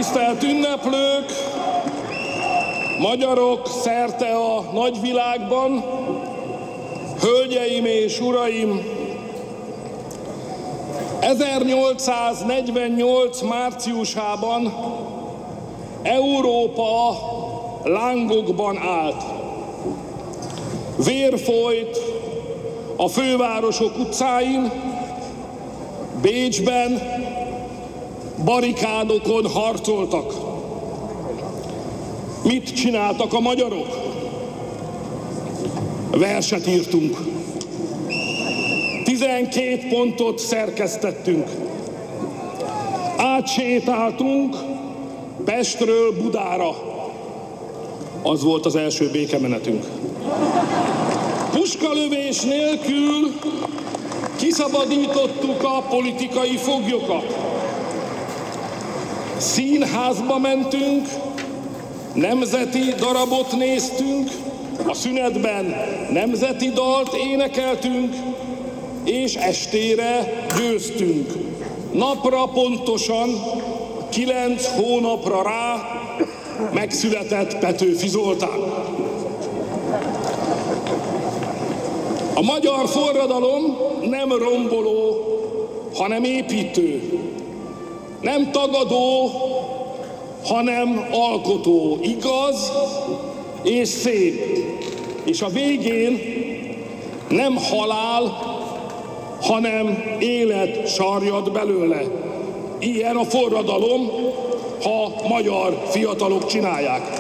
Tisztelt ünneplők, magyarok szerte a nagyvilágban, hölgyeim és uraim! 1848. márciusában Európa lángokban állt. Vér folyt a fővárosok utcáin, Bécsben barikádokon harcoltak. Mit csináltak a magyarok? Verset írtunk. 12 pontot szerkesztettünk. Átsétáltunk Pestről Budára. Az volt az első békemenetünk. Puskalövés nélkül kiszabadítottuk a politikai foglyokat. Színházba mentünk, nemzeti darabot néztünk, a szünetben nemzeti dalt énekeltünk, és estére győztünk. Napra pontosan, 9 hónapra rá megszületett Petőfi Zoltán. A magyar forradalom nem romboló, hanem építő. Nem tagadó, hanem alkotó. Igaz és szép. És a végén nem halál, hanem élet sarjad belőle. Ilyen a forradalom, ha magyar fiatalok csinálják.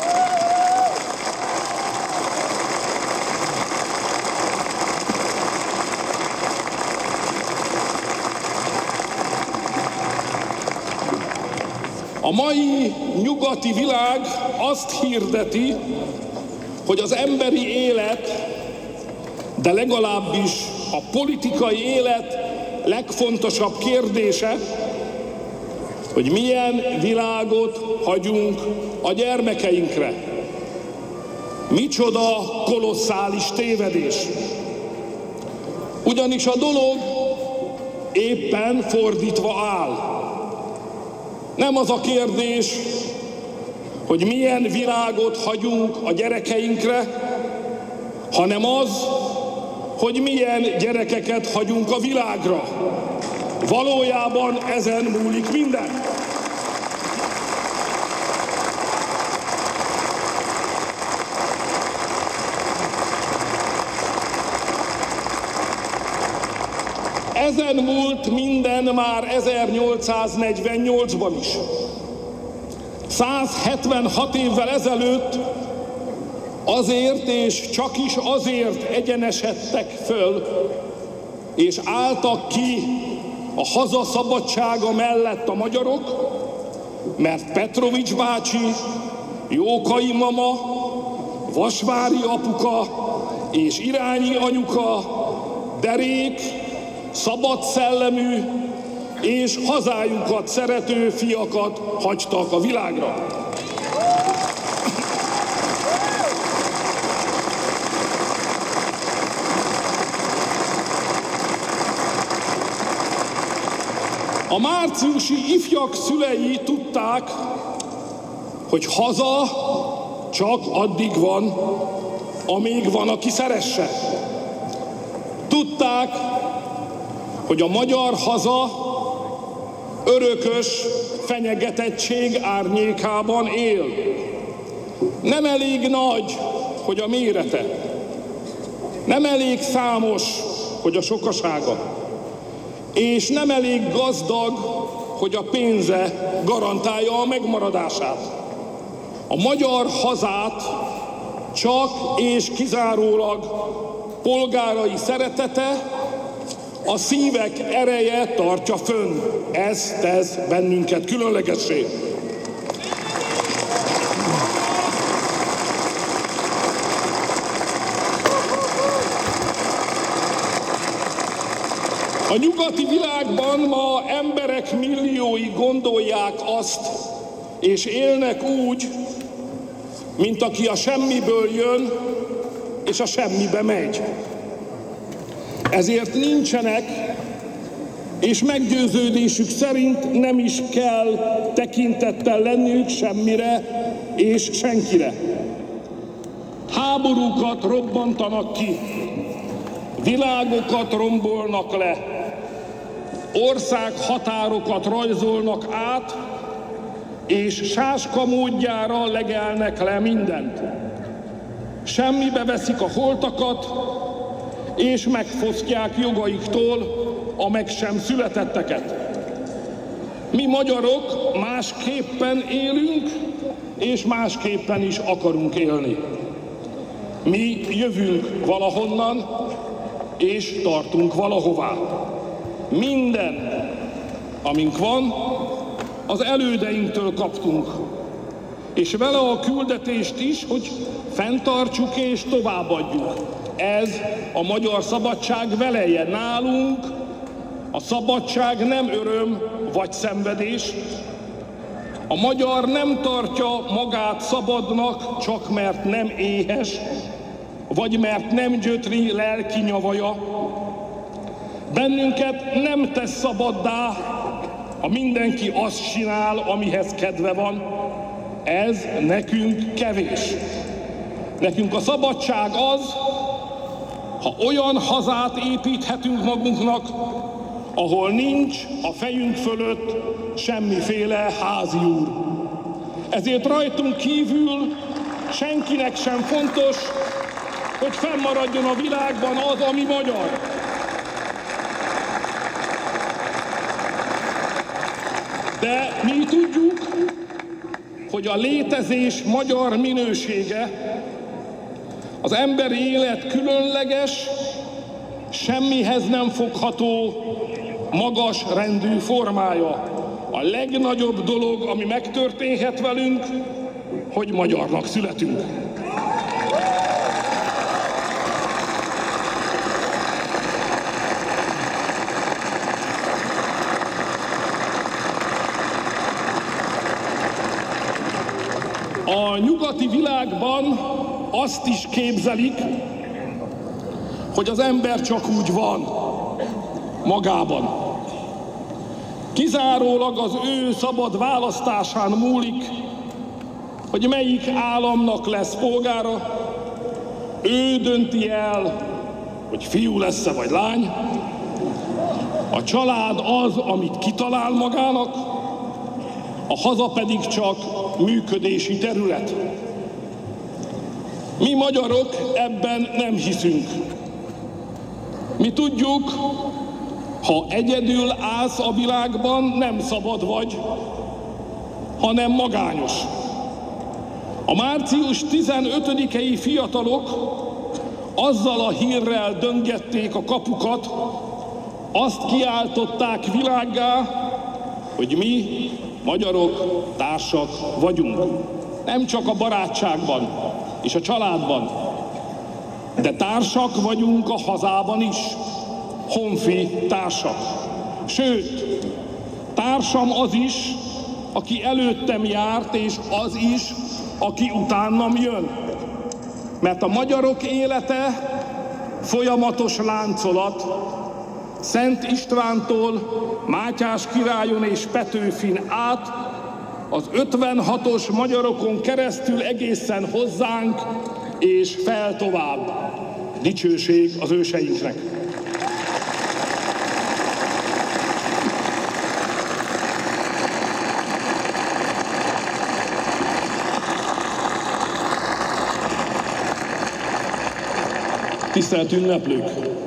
A mai nyugati világ azt hirdeti, hogy az emberi élet, de legalábbis a politikai élet legfontosabb kérdése, hogy milyen világot hagyunk a gyermekeinkre. Micsoda kolosszális tévedés. Ugyanis a dolog éppen fordítva áll. Nem az a kérdés, hogy milyen világot hagyunk a gyerekeinkre, hanem az, hogy milyen gyerekeket hagyunk a világra. Valójában ezen múlik minden. Ezen múlt minden már 1848-ban is. 176 évvel ezelőtt azért és csak is azért egyenesedtek föl, és álltak ki a haza szabadsága mellett a magyarok, mert Petrovics bácsi, Jókai mama, Vasvári apuka és Irányi anyuka derék, szabad szellemű és hazájukat szerető fiakat hagytak a világra. A márciusi ifjak szülei tudták, hogy haza csak addig van, amíg van, aki szeresse. Tudták, hogy a magyar haza örökös fenyegetettség árnyékában él. Nem elég nagy, hogy a mérete. Nem elég számos, hogy a sokasága. És nem elég gazdag, hogy a pénze garantálja a megmaradását. A magyar hazát csak és kizárólag polgárai szeretete, a szívek ereje tartja fönn. Ez tesz bennünket különlegessé. A nyugati világban ma emberek milliói gondolják azt, és élnek úgy, mint aki a semmiből jön, és a semmibe megy. Ezért nincsenek és meggyőződésük szerint nem is kell tekintettel lenniük semmire és senkire. Háborúkat robbantanak ki, világokat rombolnak le, országhatárokat rajzolnak át, és sáska módjára legelnek le mindent. Semmibe veszik a holtakat, és megfosztják jogaiktól a meg sem születetteket. Mi magyarok másképpen élünk, és másképpen is akarunk élni. Mi jövünk valahonnan, és tartunk valahová. Minden, amink van, az elődeinktől kaptunk, és vele a küldetést is, hogy fenntartsuk és továbbadjuk. Ez a magyar szabadság veleje. Nálunk a szabadság nem öröm vagy szenvedés. A magyar nem tartja magát szabadnak, csak mert nem éhes, vagy mert nem gyötri lelki nyavaja. Bennünket nem tesz szabaddá, ha mindenki azt csinál, amihez kedve van. Ez nekünk kevés. Nekünk a szabadság az, ha olyan hazát építhetünk magunknak, ahol nincs a fejünk fölött semmiféle házi úr. Ezért rajtunk kívül senkinek sem fontos, hogy fennmaradjon a világban az, ami magyar. De mi tudjuk, hogy a létezés magyar minősége, az emberi élet különleges, semmihez nem fogható, magas rendű formája. A legnagyobb dolog, ami megtörténhet velünk, hogy magyarnak születünk. A nyugati világban azt is képzelik, hogy az ember csak úgy van, magában. Kizárólag az ő szabad választásán múlik, hogy melyik államnak lesz polgára. Ő dönti el, hogy fiú lesz-e vagy lány. A család az, amit kitalál magának, a haza pedig csak működési terület. Mi magyarok ebben nem hiszünk. Mi tudjuk, ha egyedül állsz a világban, nem szabad vagy, hanem magányos. A március 15-i fiatalok azzal a hírrel döngették a kapukat, azt kiáltották világgá, hogy mi, magyarok, társak vagyunk. Nem csak a barátságban és a családban, de társak vagyunk a hazában is. Honfi társak. Sőt, társam az is, aki előttem járt, és az is, aki utánam jön. Mert a magyarok élete folyamatos láncolat, Szent Istvántól, Mátyás királyon és Petőfin át, az 56-os magyarokon keresztül egészen hozzánk, és fel tovább. Dicsőség az őseinknek! Tisztelt ünneplők!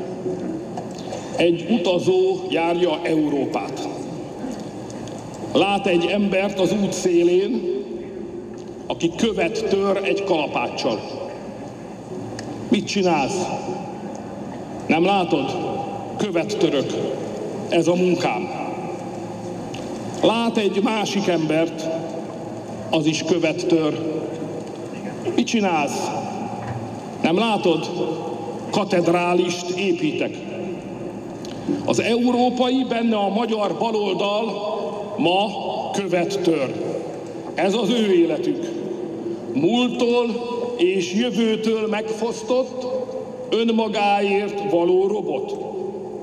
Egy utazó járja Európát. Lát egy embert az út szélén, aki követ tör egy kalapáccsal. Mit csinálsz? Nem látod? Követ török. Ez a munkám. Lát egy másik embert, az is követ tör. Mit csinálsz? Nem látod? Katedrálist építek. Az európai, benne a magyar baloldal ma követ tör. Ez az ő életük. Múlttól és jövőtől megfosztott, önmagáért való robot.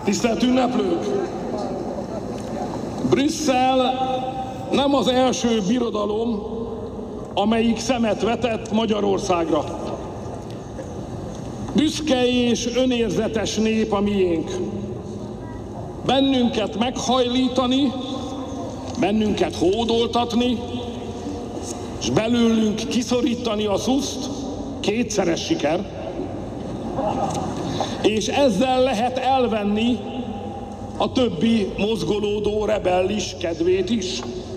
Tisztelt ünneplők! Brüsszel nem az első birodalom, amelyik szemet vetett Magyarországra. Büszke és önérzetes nép a miénk. Bennünket meghajlítani, bennünket hódoltatni, és belőlünk kiszorítani a szuszt kétszeres siker, és ezzel lehet elvenni a többi mozgolódó rebellis kedvét is.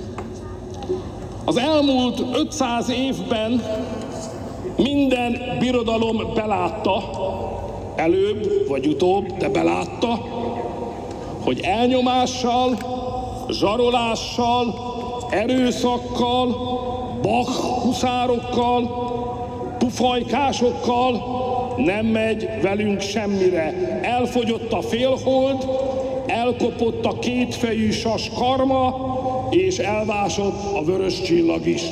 Az elmúlt 500 évben minden birodalom belátta, előbb vagy utóbb, de belátta, hogy elnyomással, zsarolással, erőszakkal, Bach huszárokkal, pufajkásokkal nem megy velünk semmire. Elfogyott a félhold, elkopott a kétfejű sas karma, és elvásott a vörös csillag is.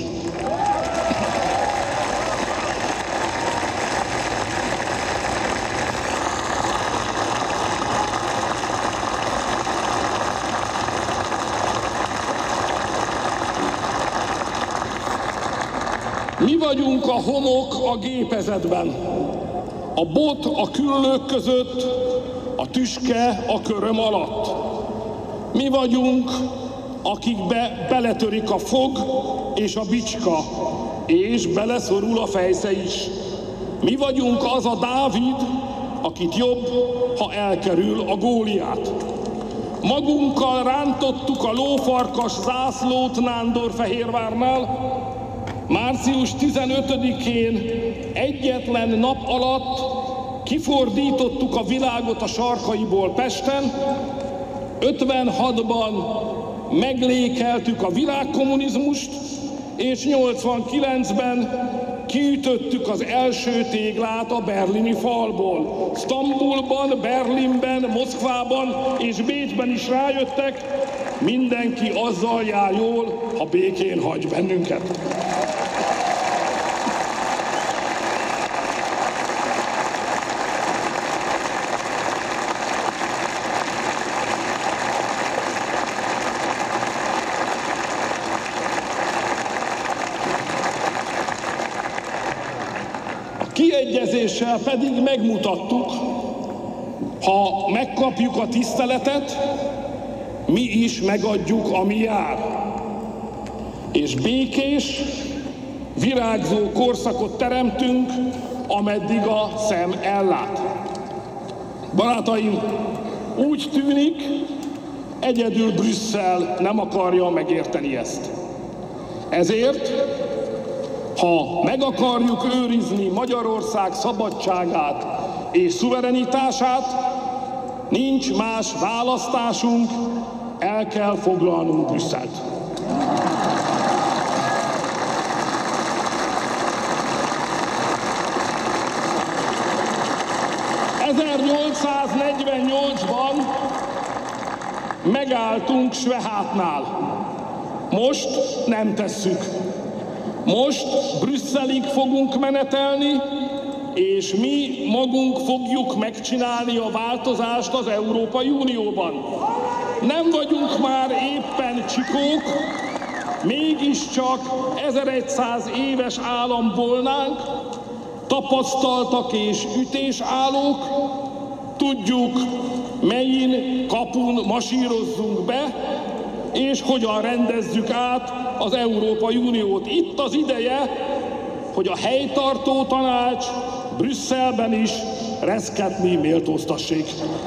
Mi vagyunk a homok a gépezetben, a bot a küllők között, a tüske a köröm alatt. Mi vagyunk, akikbe beletörik a fog és a bicska, és beleszorul a fejsze is. Mi vagyunk az a Dávid, akit jobb, ha elkerül a Góliát. Magunkkal rántottuk a lófarkas zászlót Nándorfehérvárnál. Március 15-én egyetlen nap alatt kifordítottuk a világot a sarkaiból Pesten, 56-ban meglékeltük a világkommunizmust, és 89-ben kiütöttük az első téglát a berlini falból. Sztambulban, Berlinben, Moszkvában és Bécsben is rájöttek, mindenki azzal jár jól, ha békén hagy bennünket. Kiegyezéssel pedig megmutattuk, ha megkapjuk a tiszteletet, mi is megadjuk, ami jár. És békés, virágzó korszakot teremtünk, ameddig a szem ellát. Barátaim, úgy tűnik, egyedül Brüsszel nem akarja megérteni ezt. Ezért, ha meg akarjuk őrizni Magyarország szabadságát és szuverenitását, nincs más választásunk, el kell foglalnunk Brüsszelt. ...1848-ban megálltunk Svehátnál. Most nem tesszük. Most Brüsszelig fogunk menetelni, és mi magunk fogjuk megcsinálni a változást az Európai Unióban. Nem vagyunk már éppen csikók, mégiscsak 1100 éves állam volnánk, tapasztaltak és ütésállók, tudjuk, melyin kapun masírozzunk be, és hogyan rendezzük át az Európai Uniót. Itt az ideje, hogy a helytartó tanács Brüsszelben is reszketni méltóztassék.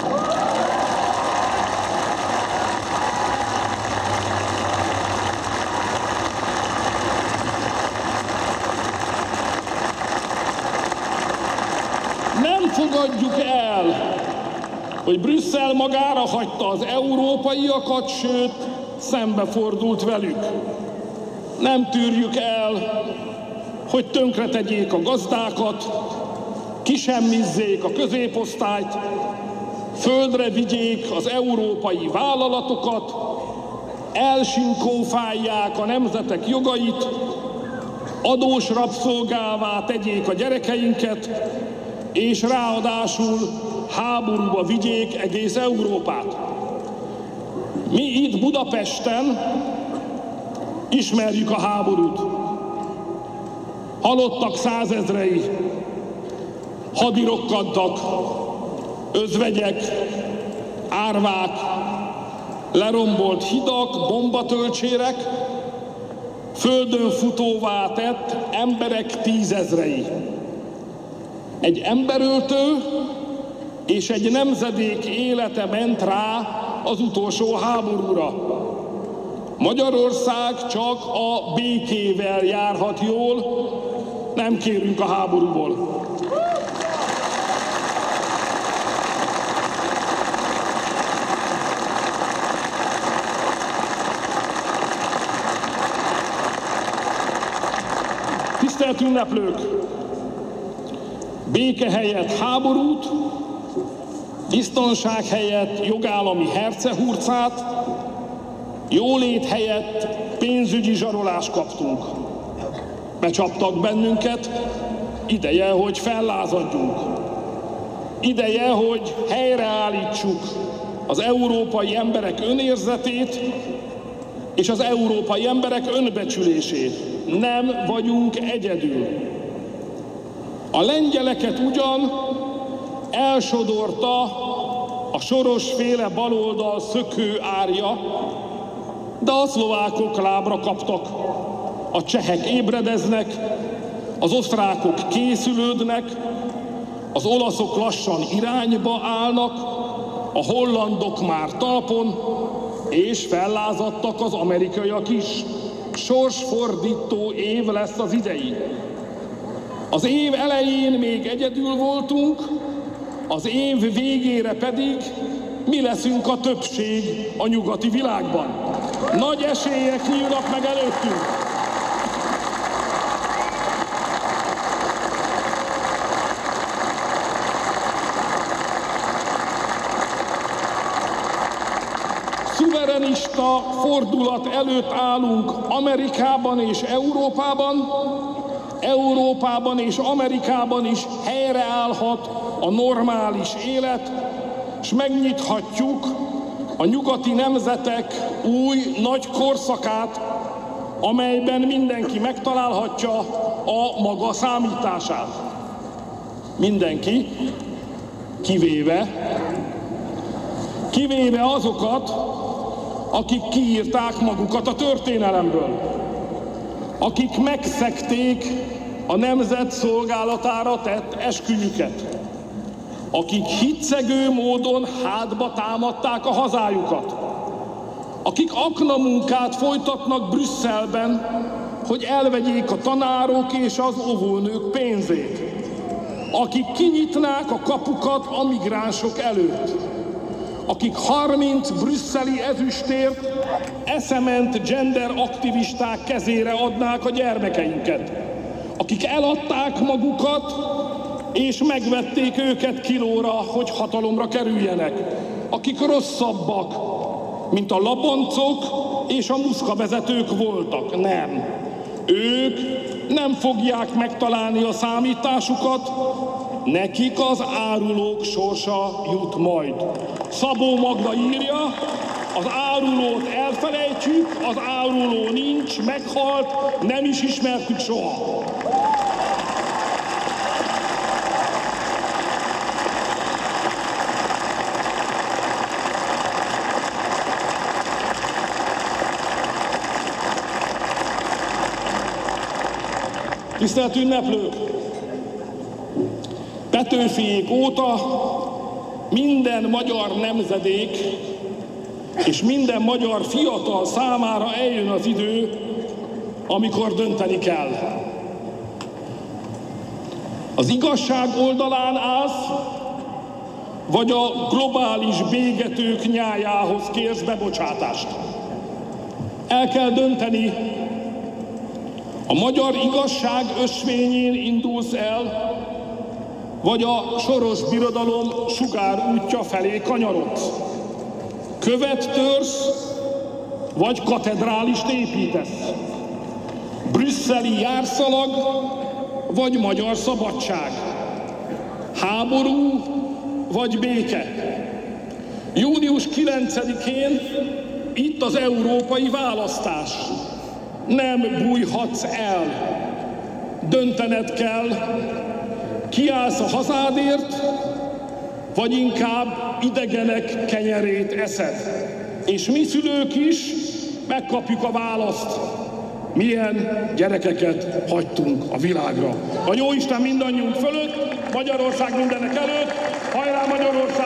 Nem fogadjuk el, hogy Brüsszel magára hagyta az európaiakat, sőt, szembefordult velük. Nem tűrjük el, hogy tönkretegyék a gazdákat, kisemmizzék a középosztályt, földre vigyék az európai vállalatokat, elsinkófálják a nemzetek jogait, adós rabszolgává tegyék a gyerekeinket, és ráadásul háborúba vigyék egész Európát. Mi itt Budapesten ismerjük a háborút. Halottak százezrei, hadirokkantak, özvegyek, árvák, lerombolt hidak, bombatölcsérek, földön futóvá tett emberek tízezrei. Egy emberöltő és egy nemzedék élete ment rá az utolsó háborúra. Magyarország csak a békével járhat jól, nem kérünk a háborúból. Tisztelt ünneplők! Béke helyett háborút, biztonság helyett jogállami hercehurcát, jólét helyett pénzügyi zsarolást kaptunk. Becsaptak bennünket, ideje, hogy fellázadjunk. Ideje, hogy helyreállítsuk az európai emberek önérzetét és az európai emberek önbecsülését. Nem vagyunk egyedül. A lengyeleket ugyan elsodorta a Soros-féle baloldal szökő árja, de a szlovákok lábra kaptak, a csehek ébredeznek, az osztrákok készülődnek, az olaszok lassan irányba állnak, a hollandok már talpon, és fellázadtak az amerikaiak is. Sorsfordító év lesz az idei. Az év elején még egyedül voltunk, az év végére pedig mi leszünk a többség a nyugati világban. Nagy esélyek nyílnak meg előttünk. Szuverenista fordulat előtt állunk Amerikában és Európában. Európában és Amerikában is helyreállhat a normális élet, és megnyithatjuk a nyugati nemzetek új nagy korszakát, amelyben mindenki megtalálhatja a maga számítását. Mindenki, kivéve azokat, akik kiírták magukat a történelemből, akik megszegték a nemzet szolgálatára tett esküjüket, akik hitszegő módon hátba támadták a hazájukat, akik aknamunkát folytatnak Brüsszelben, hogy elvegyék a tanárok és az óvónők pénzét, akik kinyitnák a kapukat a migránsok előtt, akik 30 brüsszeli ezüstért eszement gender aktivisták kezére adnák a gyermekeinket, akik eladták magukat és megvették őket kilóra, hogy hatalomra kerüljenek, akik rosszabbak, mint a labancok és a muszkavezetők voltak. Nem. Ők nem fogják megtalálni a számításukat, nekik az árulók sorsa jut majd. Szabó Magda írja, az árulót elfelejtjük, az áruló nincs, meghalt, nem is ismertük soha. Tisztelt ünneplők! Petőfiék óta minden magyar nemzedék és minden magyar fiatal számára eljön az idő, amikor dönteni kell. Az igazság oldalán állsz, vagy a globális bégetők nyájához kérsz bebocsátást. El kell dönteni, a magyar igazság ösvényén indulsz el, vagy a Soros Birodalom sugárútja felé kanyarodsz. Követ törsz, vagy katedrálist építesz. Brüsszeli járszalag, vagy magyar szabadság. Háború, vagy béke. Június 9-én itt az európai választás. Nem bújhatsz el. Döntened kell, kiállsz a hazádért, vagy inkább idegenek kenyerét eszed. És mi szülők is megkapjuk a választ, milyen gyerekeket hagytunk a világra. A Jóisten mindannyiunk fölött, Magyarország mindenek előtt, hajrá Magyarország!